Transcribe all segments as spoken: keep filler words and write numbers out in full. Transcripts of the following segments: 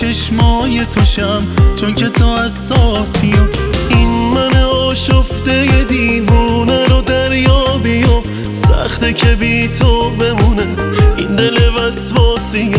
چشمای توشم، چون که تو اساسی. این من آشفته دیوونه رو دریابی و سخته که بی تو بمونه این دل وسواسی.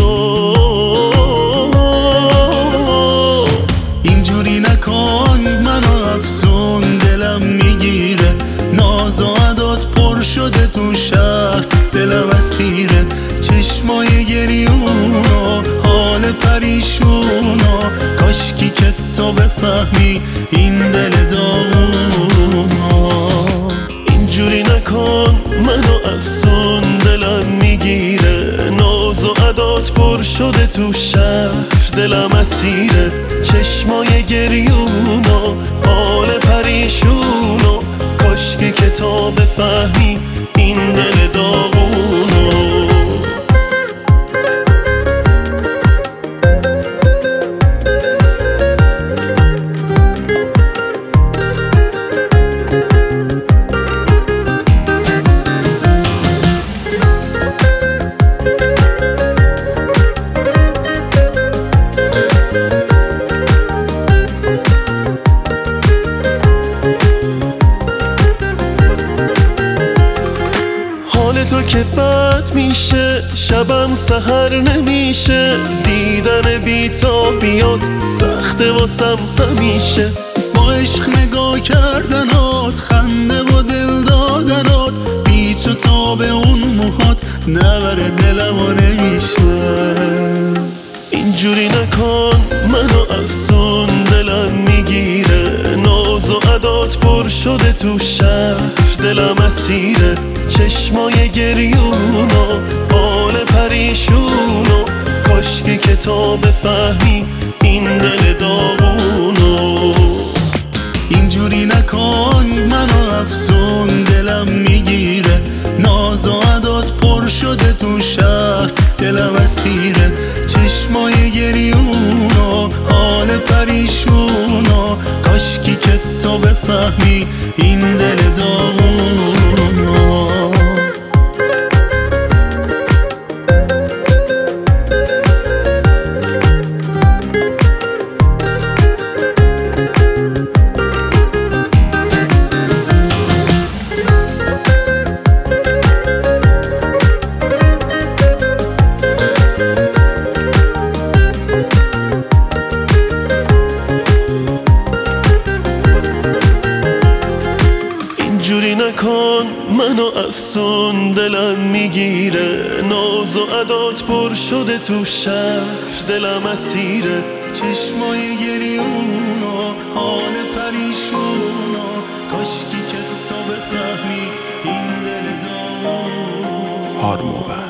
اینجوری نکن منو افسون، دلم میگیره ناز و عدات پر شده تو شهر، دلم اسیره چشمای گریون و حال پریشون و کاشکی که تو بفهمی این دل داغون. اینجوری نکن منو افسون، دلم میگیره ناز و عدات پر شده تو شهر، دلم اسیره چشمای گریون و حال پریشون و کاشکی که تو بفهمی این دل داغون. تو که بد میشه شبم سحر نمیشه، دیدن بی تا بیاد سخته واسم همیشه. با عشق نگاه کردنات، خنده و دل دادنات، بی تو تا به اون موهات نبره دلمو نمیشه. اینجوری نکن منو افسون، دلم میگیره ناز و عدات پر شده تو شهر، دلم اسیره چشمای گریون و حال پریشون و کاشکی که تو بفهمی این دل داغون. اینجوری نکن منو افسون، دلم میگیره ناز و عدات پر شده تو شهر، دلم اسیره چشمای گریون و حال پریشون و کاشکی که تو بفهمی این دل داغون. اینجوری نکن منو افسون، دلم میگیره ناز و عدات پر شده تو شهر، دلم اسیره چشمای گریون و حال پریشون و کاشکی که تو بفهمی این دل داغون. هارموبن